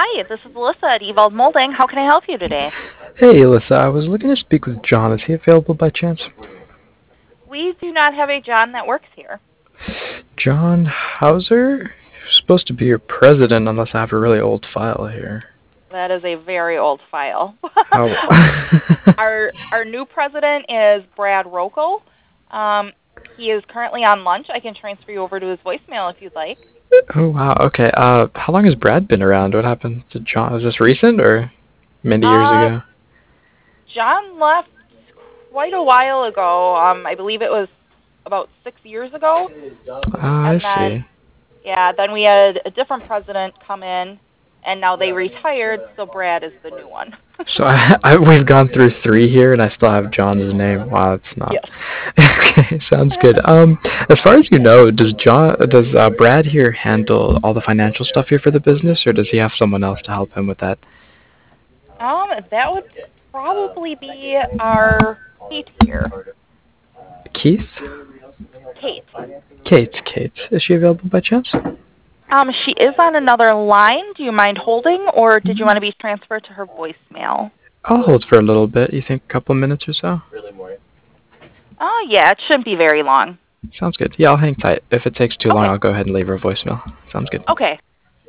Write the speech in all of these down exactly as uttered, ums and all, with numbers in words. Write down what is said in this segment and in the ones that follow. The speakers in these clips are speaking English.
Hi, this is Alyssa at Ewald Molding. How can I help you today? Hey, Alyssa, I was looking to speak with John. Is he available by chance? We do not have a John that works here. John Hauser? He's supposed to be your president unless I have a really old file here. That is a very old file. How? our our new president is Brad Rocco. Um, he is currently on lunch. I can transfer you over to his voicemail if you'd like. Oh, wow. Okay. Uh, how long has Brad been around? What happened to John? Is this recent or many years Uh, ago? John left quite a while ago. Um, I believe it was about six years ago. Ah, I And then, see. yeah, then we had a different president come in, and now they retired, so Brad is the new one. So I, I, we've gone through three here, and I still have John's name. Wow, it's not. Yes. Okay, sounds good. Um, as far as you know, does John, does uh, Brad here handle all the financial stuff here for the business, or does he have someone else to help him with that? Um, that would probably be our Kate here. Keith? Kate. Kate, Kate. Is she available by chance? Um, she is on another line. Do you mind holding, or did you want to be transferred to her voicemail? I'll hold for a little bit. You think a couple minutes or so? Oh, yeah, it shouldn't be very long. Sounds good. Yeah, I'll hang tight. If it takes too Okay. long, I'll go ahead and leave her a voicemail. Sounds good. Okay.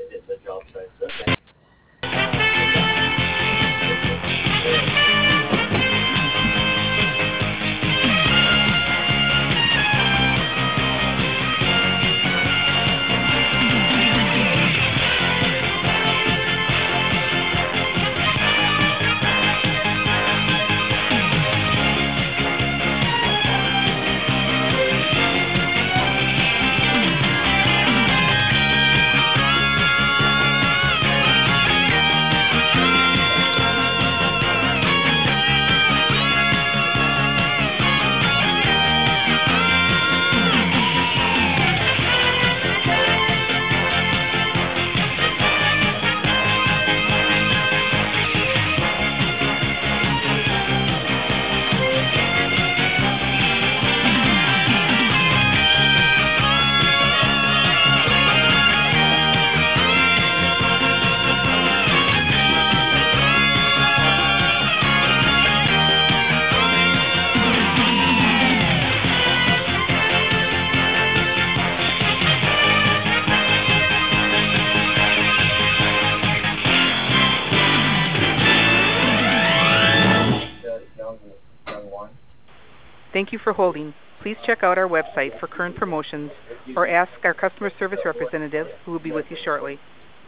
Thank you for holding. Please check out our website for current promotions or ask our customer service representative who will be with you shortly.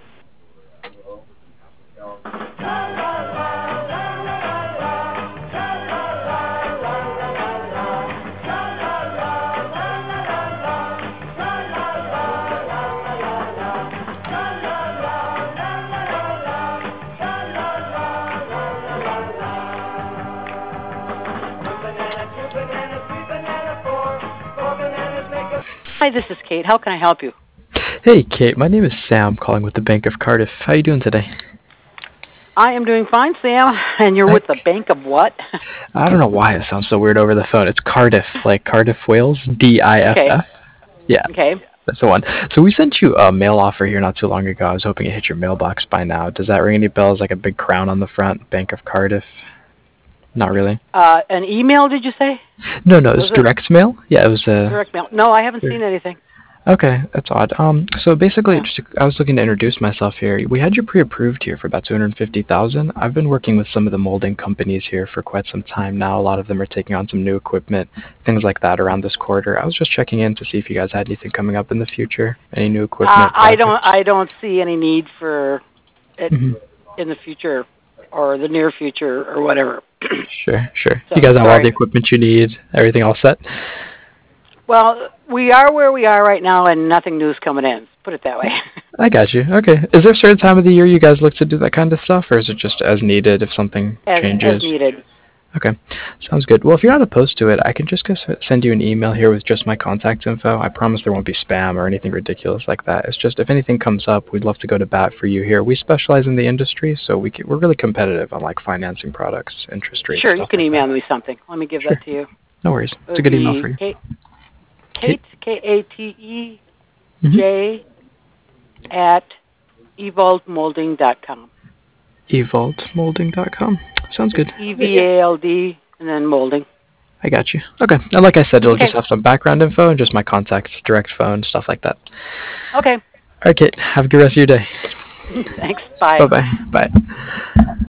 Hi, this is Kate. How can I help you? Hey, Kate. My name is Sam, calling with the Bank of Cardiff. How you doing today? I am doing fine, Sam. And you're with the Bank of what? I don't know why it sounds so weird over the phone. It's Cardiff, like Cardiff, Wales. D I F F. Okay. Yeah. Okay. That's the one. So we sent you a mail offer here not too long ago. I was hoping it hit your mailbox by now. Does that ring any bells, like a big crown on the front? Bank of Cardiff? Not really. Uh, an email, did you say? No, no, it was, Was it- direct mail. Yeah, it was a... Direct mail. No, I haven't Sure. seen anything. Okay, that's odd. Um, so basically, Yeah. just I was looking to introduce myself here. We had you pre-approved here for about two hundred fifty thousand. I've been working with some of the molding companies here for quite some time now. A lot of them are taking on some new equipment, things like that around this quarter. I was just checking in to see if you guys had anything coming up in the future, any new equipment. Uh, I don't. projects. I don't see any need for it Mhm. in the future or the near future or whatever. Sure, sure. So, you guys have all sorry. the equipment you need, everything all set? Well, we are where we are right now, and nothing new's coming in. Put it that way. I got you. Okay. Is there a certain time of the year you guys look to do that kind of stuff, or is it just as needed if something as, changes? as needed. Okay. Sounds good. Well, if you're not opposed to it, I can just go s- send you an email here with just my contact info. I promise there won't be spam or anything ridiculous like that. It's just if anything comes up, we'd love to go to bat for you here. We specialize in the industry, so we can, we're really competitive on like financing products, interest rates. Sure, you stuff can like email that. me something. Let me give Sure. that to you. No worries. It It's a would good email be for you. Kate, Kate? Kate, K A T E Mhm. J at evolt molding dot com. evolt molding dot com. Sounds good. E V A L D and then molding. I got you. Okay. And like I said, it'll Okay. just have some background info and just my contacts, direct phone, stuff like that. Okay. All right, Kate. Have a good rest of your day. Thanks. Bye. Bye-bye. Bye.